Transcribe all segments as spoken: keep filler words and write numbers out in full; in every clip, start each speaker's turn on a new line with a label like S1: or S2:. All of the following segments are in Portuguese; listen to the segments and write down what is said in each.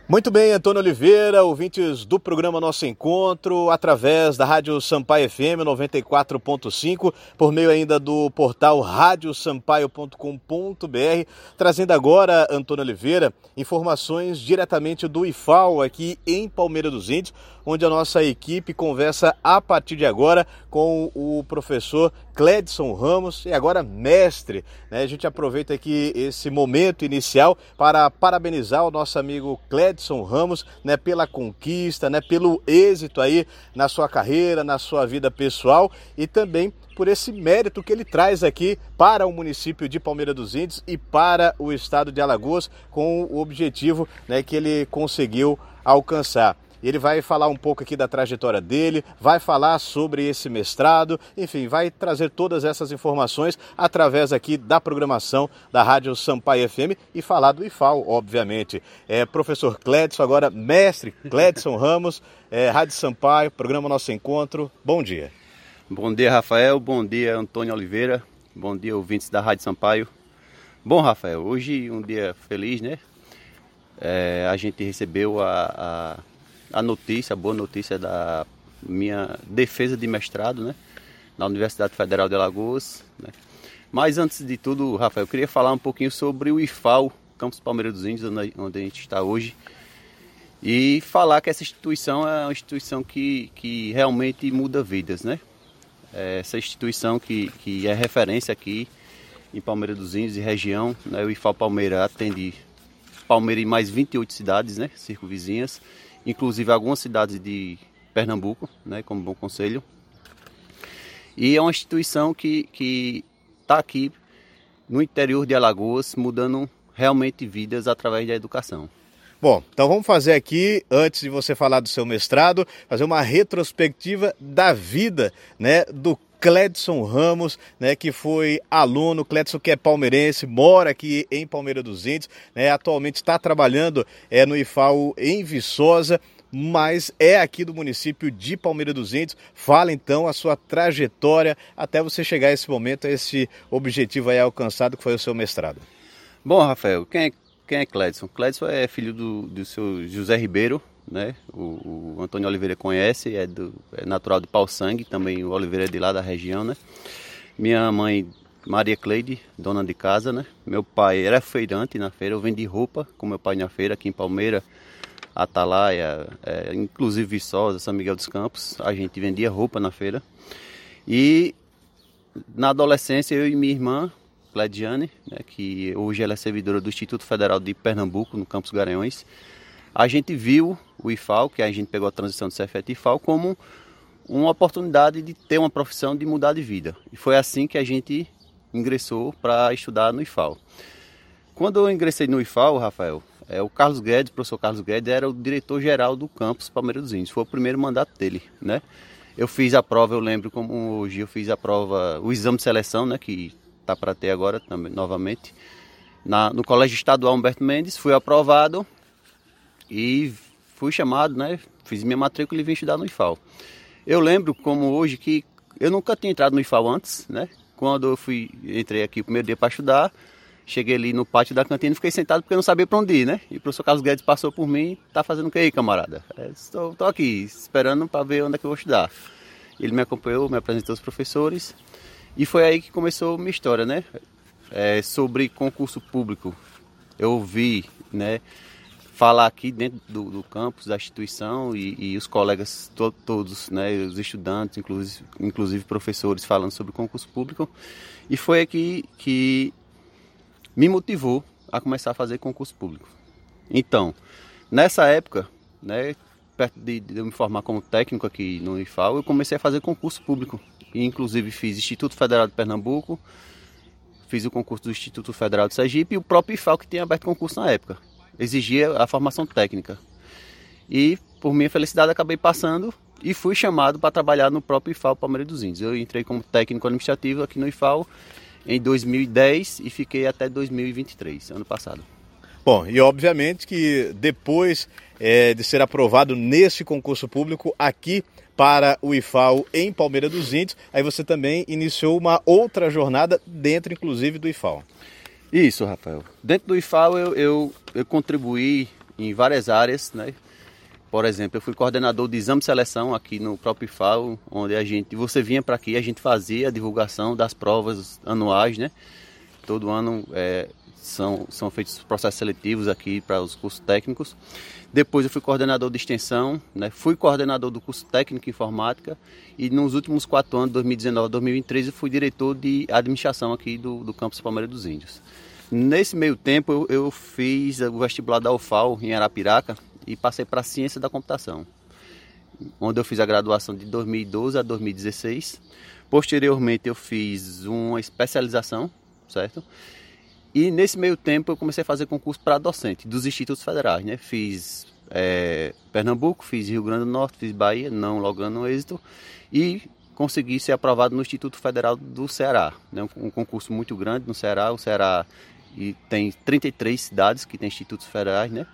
S1: Muito bem, Antônio Oliveira, ouvintes do programa Nosso Encontro, através da Rádio Sampaio F M noventa e quatro ponto cinco, por meio ainda do portal rádio sampaio ponto com ponto b r, trazendo agora, Antônio Oliveira, informações diretamente do I F A O aqui em Palmeira dos Índios, onde a nossa equipe conversa a partir de agora com o professor Cledson Ramos, e agora mestre, né? A gente aproveita aqui esse momento inicial para parabenizar o nosso amigo Cledson Ramos, né, pela conquista, né, pelo êxito aí na sua carreira, na sua vida pessoal e também por esse mérito que ele traz aqui para o município de Palmeira dos Índios e para o estado de Alagoas, com o objetivo, né, que ele conseguiu alcançar. Ele vai falar um pouco aqui da trajetória dele, vai falar sobre esse mestrado, enfim, vai trazer todas essas informações através aqui da programação da Rádio Sampaio F M e falar do I F A O, obviamente. É, professor Cledson, agora mestre Cledson Ramos, é, Rádio Sampaio, programa Nosso Encontro, bom dia.
S2: Bom dia, Rafael, bom dia, Antônio Oliveira, bom dia, ouvintes da Rádio Sampaio. Bom, Rafael, hoje um dia feliz, né? É, a gente recebeu a... a... a notícia, a boa notícia da minha defesa de mestrado, né, na Universidade Federal de Alagoas, né. Mas antes de tudo, Rafael, eu queria falar um pouquinho sobre o I F A O, Campus Palmeira dos Índios, onde a gente está hoje, e falar que essa instituição é uma instituição que, que realmente muda vidas, né. Essa instituição que, que é referência aqui em Palmeira dos Índios e região, né, o I F A O Palmeira atende Palmeira e mais vinte e oito cidades, né, circunvizinhas, inclusive algumas cidades de Pernambuco, né, como Bom Conselho. E é uma instituição que que está aqui no interior de Alagoas, mudando realmente vidas através da educação.
S1: Bom, então vamos fazer aqui, antes de você falar do seu mestrado, fazer uma retrospectiva da vida, né, do Cledson Ramos, né, que foi aluno. Cledson, que é palmeirense, mora aqui em Palmeira dos Índios, né, atualmente está trabalhando é, no I F A O em Viçosa, mas é aqui do município de Palmeira dos Índios. Fala então a sua trajetória até você chegar a esse momento, a esse objetivo aí alcançado, que foi o seu mestrado.
S2: Bom, Rafael, quem é, quem é Cledson? Cledson é filho do, do seu José Ribeiro, né? O, o Antônio Oliveira conhece, é, do, é natural de Pau Sangue, também o Oliveira é de lá da região, né? Minha mãe, Maria Cleide, dona de casa, né? Meu pai era feirante na feira, eu vendi roupa com meu pai na feira aqui em Palmeira, Atalaia, é, inclusive Viçosa, São Miguel dos Campos, a gente vendia roupa na feira. E na adolescência eu e minha irmã, Clediane, né, que hoje ela é servidora do Instituto Federal de Pernambuco, no Campus Garanhuns, a gente viu o I F A O, que a gente pegou a transição do C F E T I F A O, como uma oportunidade de ter uma profissão, de mudar de vida. E foi assim que a gente ingressou para estudar no I F A O. Quando eu ingressei no I F A O, Rafael, é, o Carlos Guedes, o professor Carlos Guedes, era o diretor-geral do campus Palmeira dos Índios. Foi o primeiro mandato dele, né? Eu fiz a prova, eu lembro como hoje, eu fiz a prova, o exame de seleção, né, que está para ter agora também, novamente, na, no Colégio Estadual Humberto Mendes, fui aprovado. E fui chamado, né? Fiz minha matrícula e vim estudar no I F A O. Eu lembro como hoje que eu nunca tinha entrado no I F A O antes, né? Quando eu fui, entrei aqui o primeiro dia para estudar, cheguei ali no pátio da cantina e fiquei sentado porque eu não sabia para onde ir, né? E o professor Carlos Guedes passou por mim, tá fazendo o que aí, camarada? É, estou, estou aqui, esperando para ver onde é que eu vou estudar. Ele me acompanhou, me apresentou os professores e foi aí que começou a minha história, né? É, sobre concurso público. Eu ouvi, né, falar aqui dentro do, do campus, da instituição e, e os colegas to, todos, né, os estudantes, inclusive, inclusive professores, falando sobre concurso público. E foi aqui que me motivou a começar a fazer concurso público. Então, nessa época, né, perto de, de eu me formar como técnico aqui no I F A O, eu comecei a fazer concurso público. E, inclusive fiz Instituto Federal de Pernambuco, fiz o concurso do Instituto Federal de Sergipe e o próprio I F A O que tinha aberto concurso na época. Exigia a formação técnica. E, por minha felicidade, acabei passando e fui chamado para trabalhar no próprio I F A O Palmeira dos Índios. Eu entrei como técnico administrativo aqui no I F A O em dois mil e dez e fiquei até dois mil e vinte e três, ano passado.
S1: Bom, e obviamente que depois é, de ser aprovado nesse concurso público aqui para o I F A O em Palmeira dos Índios, aí você também iniciou uma outra jornada dentro, inclusive, do I F A O.
S2: Isso, Rafael. Dentro do I F A O eu, eu, eu contribuí em várias áreas, né? Por exemplo, eu fui coordenador de exame de seleção aqui no próprio I F A O, onde a gente, você vinha para aqui, a gente fazia a divulgação das provas anuais, né? Todo ano é, são, são feitos processos seletivos aqui para os cursos técnicos. Depois eu fui coordenador de extensão, né? Fui coordenador do curso técnico em informática e nos últimos quatro anos, dois mil e dezenove a dois mil e vinte e três, eu fui diretor de administração aqui do, do campus Palmeira dos Índios. Nesse meio tempo eu, eu fiz o vestibular da U F A O em Arapiraca e passei para a ciência da computação, onde eu fiz a graduação de dois mil e doze a dois mil e dezesseis. Posteriormente eu fiz uma especialização, certo? E nesse meio tempo eu comecei a fazer concurso para docente dos institutos federais, né? Fiz é, Pernambuco, fiz Rio Grande do Norte, fiz Bahia, não logrando êxito, e consegui ser aprovado no Instituto Federal do Ceará, né? Um, um concurso muito grande no Ceará. O Ceará e tem trinta e três cidades que tem institutos federais, né?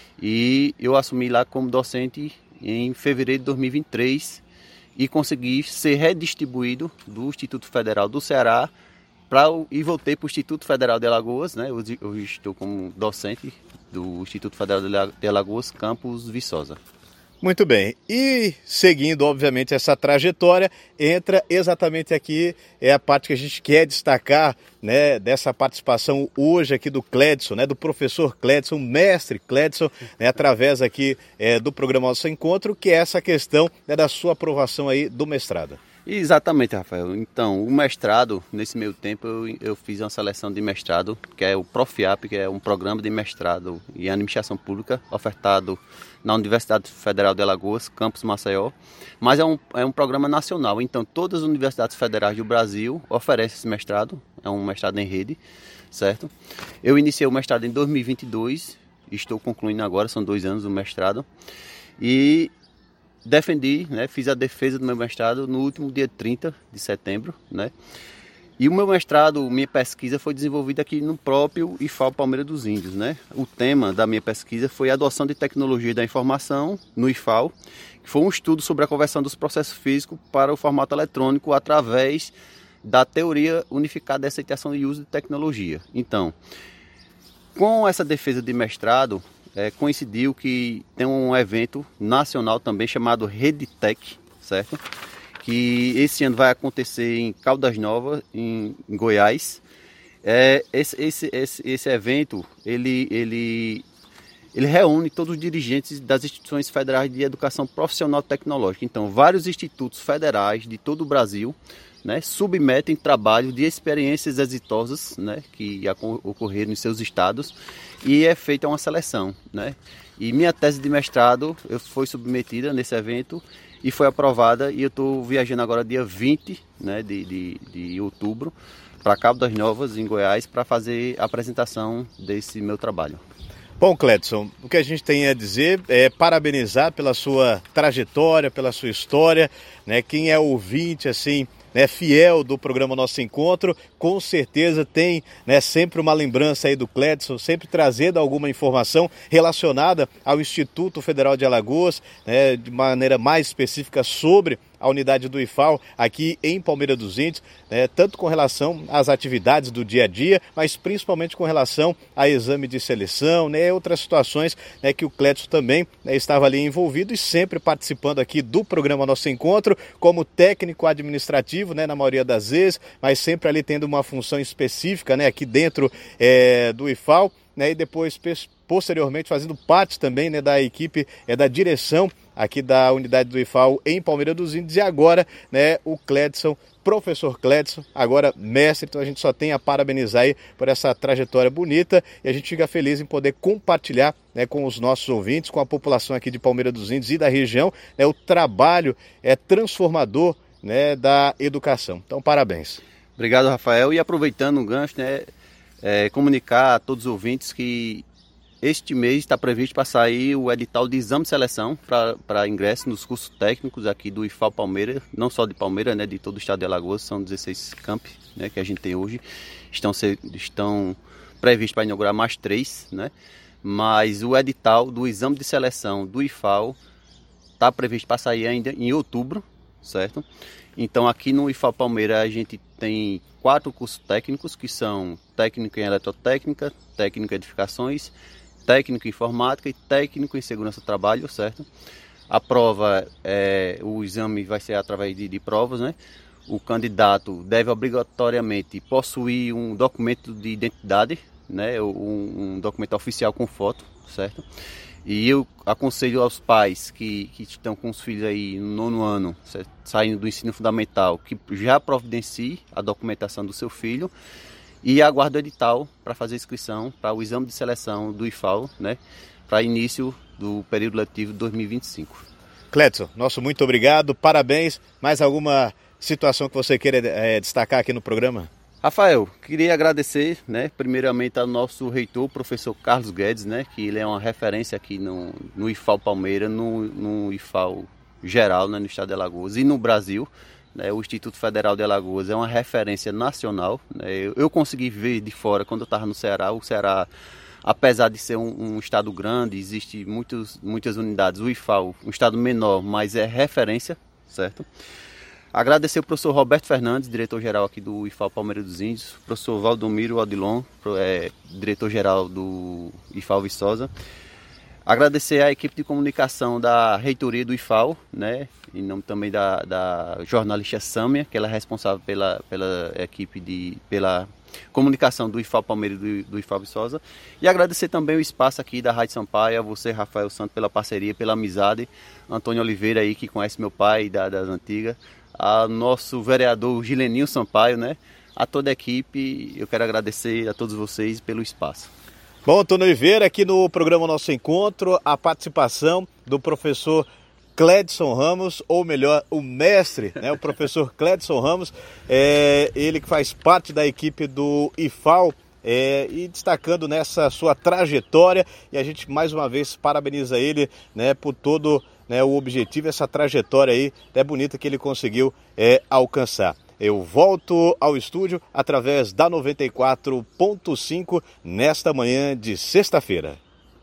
S2: E eu assumi lá como docente em fevereiro de dois mil e vinte e três e consegui ser redistribuído do Instituto Federal do Ceará pra, e voltei para o Instituto Federal de Alagoas, né? Hoje eu estou como docente do Instituto Federal de Alagoas, campus Viçosa.
S1: Muito bem. E seguindo, obviamente, essa trajetória, entra exatamente aqui, é a parte que a gente quer destacar, né, dessa participação hoje aqui do Cledson, né, do professor Cledson, mestre Cledson, né, através aqui é, do programa Nosso Encontro, que é essa questão, né, da sua aprovação aí do mestrado.
S2: Exatamente, Rafael. Então, o mestrado, nesse meio tempo, eu, eu fiz uma seleção de mestrado, que é o Profiap, que é um programa de mestrado em administração pública, ofertado na Universidade Federal de Alagoas, campus Maceió, mas é um, é um programa nacional, então todas as universidades federais do Brasil oferecem esse mestrado, é um mestrado em rede, certo? Eu iniciei o mestrado em dois mil e vinte e dois, estou concluindo agora, são dois anos o mestrado, e defendi, né, fiz a defesa do meu mestrado no último dia trinta de setembro, né? E o meu mestrado, minha pesquisa foi desenvolvida aqui no próprio I F A O Palmeira dos Índios, né? O tema da minha pesquisa foi a adoção de tecnologia da informação no I F A O, que foi um estudo sobre a conversão dos processos físicos para o formato eletrônico através da teoria unificada de aceitação e uso de tecnologia. Então, com essa defesa de mestrado, é, coincidiu que tem um evento nacional também chamado RedeTech, certo? Que esse ano vai acontecer em Caldas Novas, em, em Goiás. É, esse, esse, esse, esse evento, ele, ele, ele reúne todos os dirigentes das instituições federais de educação profissional tecnológica. Então, vários institutos federais de todo o Brasil, né, submetem trabalho de experiências exitosas, né, que ocorreram em seus estados, e é feita uma seleção, né? E minha tese de mestrado foi submetida nesse evento e foi aprovada, e eu estou viajando agora dia vinte, né, de, de, de outubro para Cabo das Novas, em Goiás, para fazer a apresentação desse meu trabalho.
S1: Bom, Cledson, o que a gente tem a dizer é parabenizar pela sua trajetória, pela sua história, né? Quem é ouvinte, assim, né, fiel do programa Nosso Encontro, com certeza tem, né, sempre uma lembrança aí do Cledson, sempre trazendo alguma informação relacionada ao Instituto Federal de Alagoas, né, de maneira mais específica sobre a unidade do I F A O aqui em Palmeira dos Índios, né, tanto com relação às atividades do dia a dia, mas principalmente com relação a exame de seleção, né, outras situações, né, que o Cledson também, né, estava ali envolvido e sempre participando aqui do programa Nosso Encontro como técnico administrativo, né, na maioria das vezes, mas sempre ali tendo uma função específica, né, aqui dentro é, do I F A O, né, e depois posteriormente fazendo parte também, né, da equipe é, da direção aqui da unidade do I F A O em Palmeira dos Índios, e agora, né, o Cledson, professor Cledson, agora mestre. Então a gente só tem a parabenizar aí por essa trajetória bonita, e a gente fica feliz em poder compartilhar, né, com os nossos ouvintes, com a população aqui de Palmeira dos Índios e da região, né, o trabalho é transformador, né, da educação. Então, parabéns.
S2: Obrigado, Rafael. E aproveitando o gancho, né, é, comunicar a todos os ouvintes que este mês está previsto para sair o edital de exame de seleção para ingresso nos cursos técnicos aqui do I F A O Palmeira, não só de Palmeira, né, de todo o estado de Alagoas, são dezesseis campi, né, que a gente tem hoje, estão, ser, estão previstos para inaugurar mais três, né, mas o edital do exame de seleção do I F A O está previsto para sair ainda em outubro, certo? Então aqui no I F A O Palmeira a gente tem quatro cursos técnicos, que são técnico em eletrotécnica, técnico em edificações, técnico em informática e técnico em segurança do trabalho, certo? A prova, é, o exame vai ser através de, de provas, né? O candidato deve obrigatoriamente possuir um documento de identidade, né? Um, um documento oficial com foto, certo? E eu aconselho aos pais que, que estão com os filhos aí no nono ano, certo? Saindo do ensino fundamental, que já providencie a documentação do seu filho e aguarde o edital para fazer inscrição para o exame de seleção do I F A L, né? Para início do período letivo de dois mil e vinte e cinco.
S1: Cledson, nosso muito obrigado, parabéns. Mais alguma situação que você queira é, destacar aqui no programa?
S2: Rafael, queria agradecer, né, primeiramente ao nosso reitor, o professor Carlos Guedes, né, que ele é uma referência aqui no, no I F A L Palmeiras, no, no I F A L geral, né, no estado de Alagoas e no Brasil. Né, o Instituto Federal de Alagoas é uma referência nacional. Né, eu, eu consegui ver de fora, quando eu estava no Ceará, o Ceará, apesar de ser um, um estado grande, existe muitos, muitas unidades, o I F A L, um estado menor, mas é referência, certo? Agradecer ao professor Roberto Fernandes, diretor-geral aqui do I F A L Palmeiras dos Índios, professor Valdomiro Odilon, é, diretor-geral do I F A L Viçosa. Agradecer à equipe de comunicação da reitoria do I F A L, né, em nome também da, da jornalista Sâmia, que ela é responsável pela, pela equipe de, pela comunicação do I F A L Palmeiras e do, do I F A L Viçosa. E agradecer também o espaço aqui da Rádio Sampaio, a você, Rafael Santos, pela parceria, pela amizade, Antônio Oliveira aí, que conhece meu pai da, das antigas, a nosso vereador Gileninho Sampaio, né? A toda a equipe, eu quero agradecer a todos vocês pelo espaço.
S1: Bom, Antônio Oliveira, aqui no programa Nosso Encontro, a participação do professor Cledson Ramos, ou melhor, o mestre, né? O professor Cledson Ramos, é, ele que faz parte da equipe do I F A L, É, e destacando nessa sua trajetória, e a gente mais uma vez parabeniza ele, né, por todo, né, o objetivo, essa trajetória aí, é bonita que ele conseguiu é, alcançar. Eu volto ao estúdio através da noventa e quatro ponto cinco nesta manhã de sexta-feira.